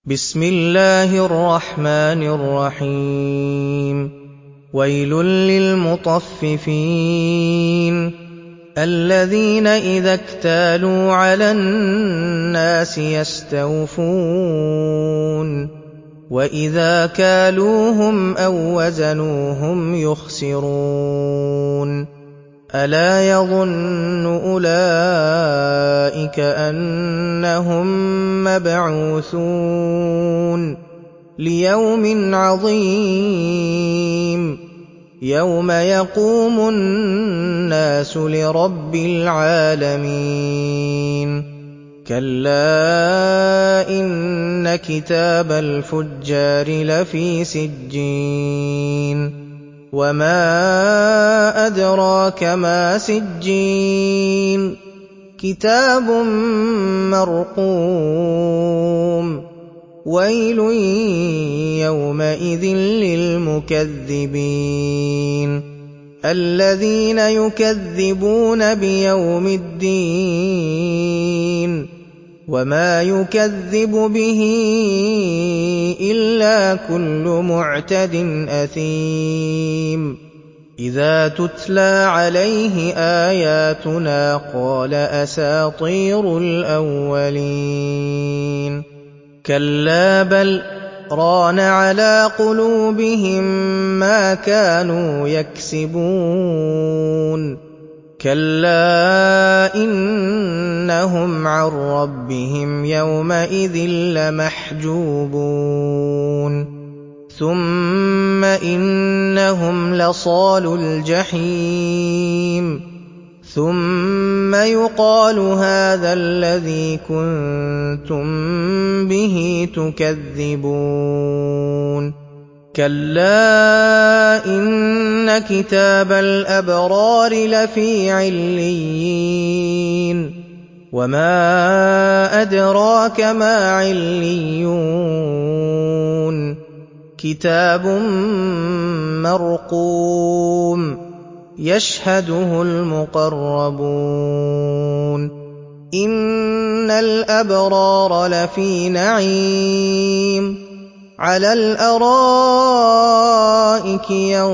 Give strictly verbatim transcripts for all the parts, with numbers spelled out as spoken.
بسم الله الرحمن الرحيم ويل للمطففين الذين إذا اكتالوا على الناس يستوفون وإذا كالوهم أو وزنوهم يخسرون ألا يظن أولئك أنهم مبعوثون ليوم عظيم يوم يقوم الناس لرب العالمين كلا إن كتاب الفجار لفي سجين وما أدراك ما سجين كتاب مرقوم ويل يومئذ للمكذبين الذين يكذبون بيوم الدين وما يكذب به إلا كل معتد أثيم إذا تتلى عليه آياتنا قال أساطير الأولين كلا بل ران على قلوبهم ما كانوا يكسبون كلا إنهم عن ربهم يومئذ لمحجوبون ثم إنهم لصالو الجحيم ثم يقال هذا الذي كنتم به تكذبون كلا إن كتاب الأبرار لفي عليين وما أدراك ما عليون كتاب مرقوم يشهده المقربون إن الأبرار لفي نعيم على الأرائك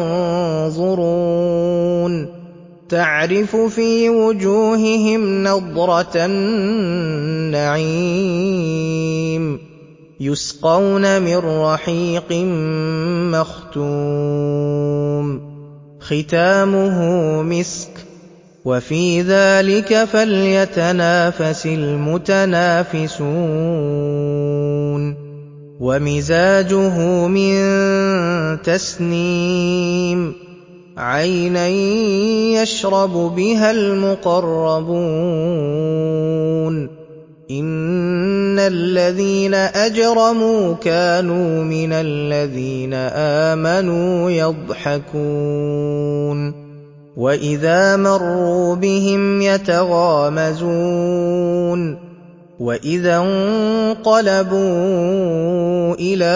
ينظرون تعرف في وجوههم نضرة النعيم يسقون من رحيق مختوم ختامه مسك وفي ذلك فليتنافس المتنافسون ومزاجه من تسنيم عينا يشرب بها المقربون إن الذين أجرموا كانوا من الذين آمنوا يضحكون وإذا مروا بهم يتغامزون وإذا انقلبوا إلى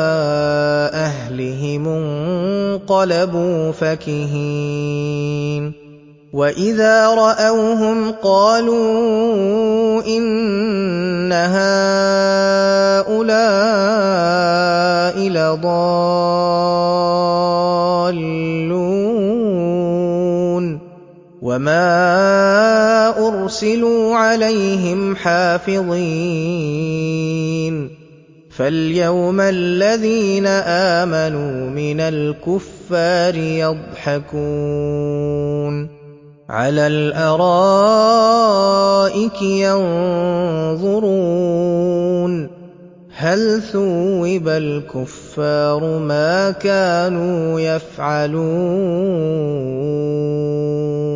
أهلهم انقلبوا فكهين وإذا رأوهم قالوا إن هؤلاء لضالون وما أرسلوا عليهم حافظين فاليوم الذين آمنوا من الكفار يضحكون على الأرائك ينظرون هل ثوب الكفار ما كانوا يفعلون